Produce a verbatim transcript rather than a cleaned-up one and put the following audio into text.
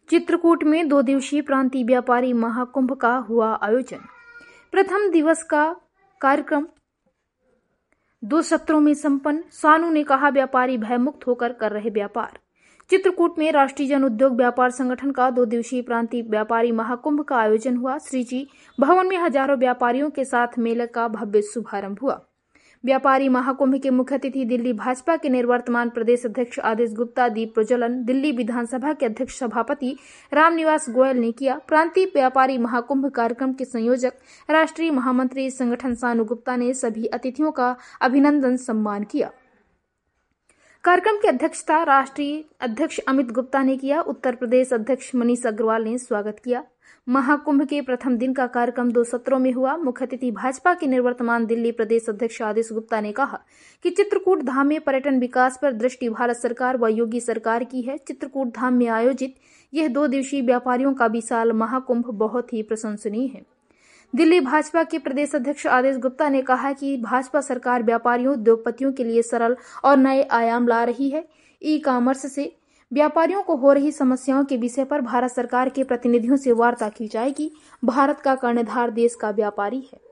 चित्रकूट में दो दिवसीय प्रांतीय व्यापारी महाकुंभ का हुआ आयोजन। प्रथम दिवस का कार्यक्रम दो सत्रों में संपन्न। सानू ने कहा, व्यापारी भयमुक्त होकर कर रहे व्यापार। चित्रकूट में राष्ट्रीय जन उद्योग व्यापार संगठन का दो दिवसीय प्रांतीय व्यापारी महाकुंभ का आयोजन हुआ। श्री जी भवन में हजारों व्यापारियों के साथ मेले का भव्य शुभारंभ हुआ। व्यापारी महाकुंभ के मुख्य अतिथि दिल्ली भाजपा के निवर्तमान प्रदेश अध्यक्ष आदेश गुप्ता, दीप प्रज्वलन दिल्ली विधानसभा के अध्यक्ष सभापति रामनिवास गोयल ने किया। प्रांतीय व्यापारी महाकुंभ कार्यक्रम के संयोजक राष्ट्रीय महामंत्री संगठन सानू गुप्ता ने सभी अतिथियों का अभिनंदन सम्मान किया। कार्यक्रम की अध्यक्षता राष्ट्रीय अध्यक्ष अमित गुप्ता ने किया। उत्तर प्रदेश अध्यक्ष मनीष अग्रवाल ने स्वागत किया। महाकुंभ के प्रथम दिन का कार्यक्रम दो सत्रों में हुआ। मुख्य अतिथि भाजपा के निवर्तमान दिल्ली प्रदेश अध्यक्ष आदेश गुप्ता ने कहा कि चित्रकूट धाम में पर्यटन विकास पर दृष्टि भारत सरकार व योगी सरकार की है। चित्रकूट धाम में आयोजित यह दो दिवसीय व्यापारियों का विशाल महाकुंभ बहुत ही प्रशंसनीय है। दिल्ली भाजपा के प्रदेश अध्यक्ष आदेश गुप्ता ने कहा कि भाजपा सरकार व्यापारियों उद्योगपतियों के लिए सरल और नए आयाम ला रही है। ई कॉमर्स से व्यापारियों को हो रही समस्याओं के विषय पर भारत सरकार के प्रतिनिधियों से वार्ता की जाएगी। भारत का कर्णधार देश का व्यापारी है।